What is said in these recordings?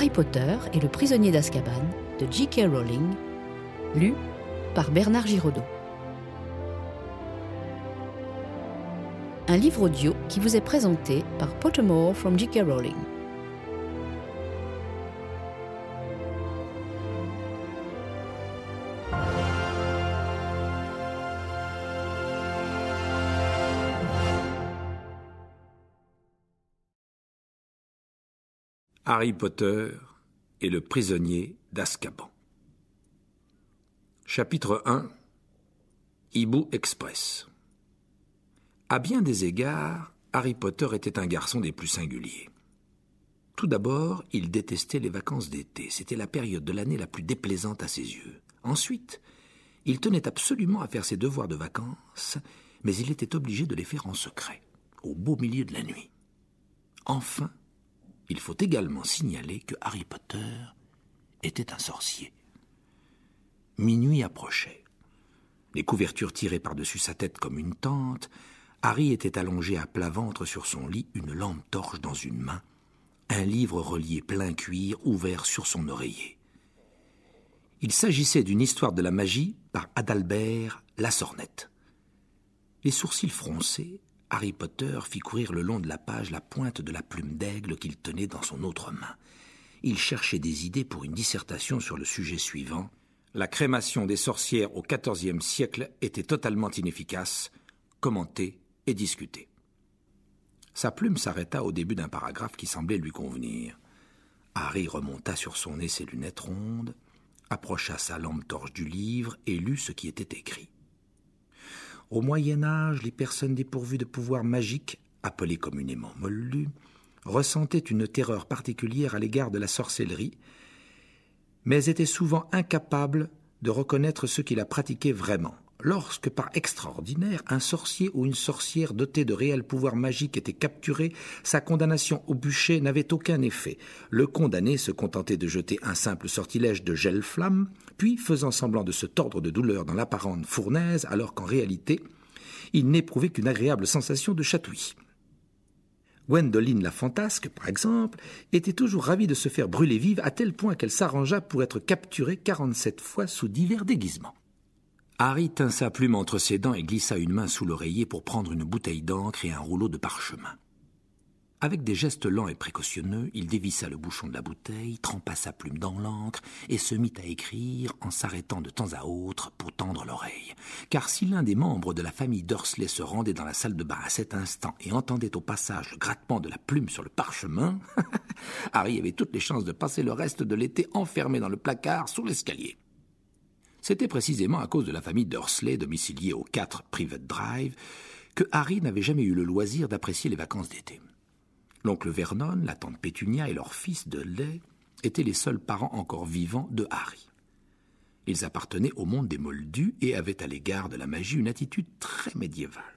Harry Potter et le prisonnier d'Azkaban de J.K. Rowling, lu par Bernard Giraudot. Un livre audio qui vous est présenté par Pottermore from J.K. Rowling. Harry Potter et le prisonnier d'Azkaban. Chapitre 1. Hibou Express. À bien des égards, Harry Potter était un garçon des plus singuliers. Tout d'abord, il détestait les vacances d'été. C'était la période de l'année la plus déplaisante à ses yeux. Ensuite, il tenait absolument à faire ses devoirs de vacances, mais il était obligé de les faire en secret, au beau milieu de la nuit. Enfin, il faut également signaler que Harry Potter était un sorcier. Minuit approchait. Les couvertures tirées par-dessus sa tête comme une tente, Harry était allongé à plat ventre sur son lit, une lampe torche dans une main, un livre relié plein cuir ouvert sur son oreiller. Il s'agissait d'une histoire de la magie par Adalbert Lassornette. Les sourcils froncés, Harry Potter fit courir le long de la page la pointe de la plume d'aigle qu'il tenait dans son autre main. Il cherchait des idées pour une dissertation sur le sujet suivant. La crémation des sorcières au XIVe siècle était totalement inefficace, commentée et discutée. Sa plume s'arrêta au début d'un paragraphe qui semblait lui convenir. Harry remonta sur son nez ses lunettes rondes, approcha sa lampe torche du livre et lut ce qui était écrit. Au Moyen-Âge, les personnes dépourvues de pouvoirs magiques, appelées communément moldus, ressentaient une terreur particulière à l'égard de la sorcellerie, mais étaient souvent incapables de reconnaître ceux qui la pratiquaient vraiment. Lorsque, par extraordinaire, un sorcier ou une sorcière doté de réels pouvoirs magiques était capturé, sa condamnation au bûcher n'avait aucun effet. Le condamné se contentait de jeter un simple sortilège de gel-flamme, puis, faisant semblant de se tordre de douleur dans l'apparente fournaise, alors qu'en réalité, il n'éprouvait qu'une agréable sensation de chatouillis. Gwendoline la fantasque, par exemple, était toujours ravie de se faire brûler vive à tel point qu'elle s'arrangea pour être capturée 47 fois sous divers déguisements. Harry tint sa plume entre ses dents et glissa une main sous l'oreiller pour prendre une bouteille d'encre et un rouleau de parchemin. Avec des gestes lents et précautionneux, il dévissa le bouchon de la bouteille, trempa sa plume dans l'encre et se mit à écrire en s'arrêtant de temps à autre pour tendre l'oreille. Car si l'un des membres de la famille Dursley se rendait dans la salle de bain à cet instant et entendait au passage le grattement de la plume sur le parchemin, Harry avait toutes les chances de passer le reste de l'été enfermé dans le placard sous l'escalier. C'était précisément à cause de la famille Dursley, domiciliée au 4 Private Drive, que Harry n'avait jamais eu le loisir d'apprécier les vacances d'été. L'oncle Vernon, la tante Pétunia et leur fils Dudley étaient les seuls parents encore vivants de Harry. Ils appartenaient au monde des moldus et avaient à l'égard de la magie une attitude très médiévale.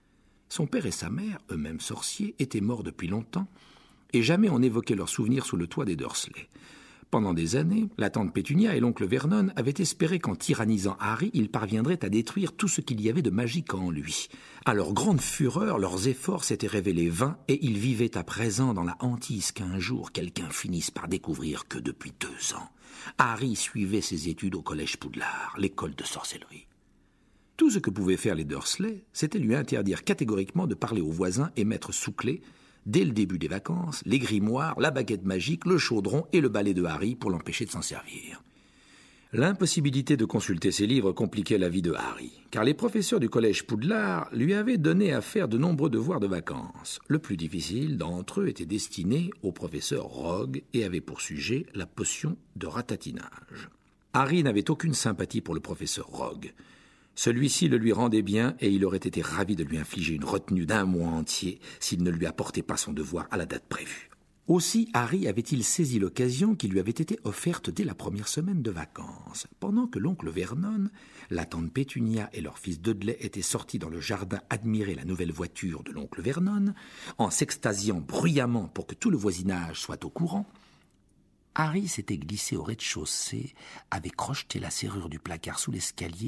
Son père et sa mère, eux-mêmes sorciers, étaient morts depuis longtemps et jamais on n'évoquait leurs souvenirs sous le toit des Dursley. Pendant des années, la tante Pétunia et l'oncle Vernon avaient espéré qu'en tyrannisant Harry, ils parviendraient à détruire tout ce qu'il y avait de magique en lui. À leur grande fureur, leurs efforts s'étaient révélés vains et ils vivaient à présent dans la hantise qu'un jour quelqu'un finisse par découvrir que depuis 2 ans, Harry suivait ses études au collège Poudlard, l'école de sorcellerie. Tout ce que pouvaient faire les Dursley, c'était lui interdire catégoriquement de parler aux voisins et mettre sous clé, dès le début des vacances, les grimoires, la baguette magique, le chaudron et le balai de Harry pour l'empêcher de s'en servir. L'impossibilité de consulter ses livres compliquait la vie de Harry, car les professeurs du collège Poudlard lui avaient donné à faire de nombreux devoirs de vacances. Le plus difficile d'entre eux était destiné au professeur Rogue et avait pour sujet la potion de ratatinage. Harry n'avait aucune sympathie pour le professeur Rogue. Celui-ci le lui rendait bien et il aurait été ravi de lui infliger une retenue d'1 mois entier s'il ne lui apportait pas son devoir à la date prévue. Aussi Harry avait-il saisi l'occasion qui lui avait été offerte dès la première semaine de vacances. Pendant que l'oncle Vernon, la tante Pétunia et leur fils Dudley étaient sortis dans le jardin admirer la nouvelle voiture de l'oncle Vernon, en s'extasiant bruyamment pour que tout le voisinage soit au courant, Harry s'était glissé au rez-de-chaussée, avait crocheté la serrure du placard sous l'escalier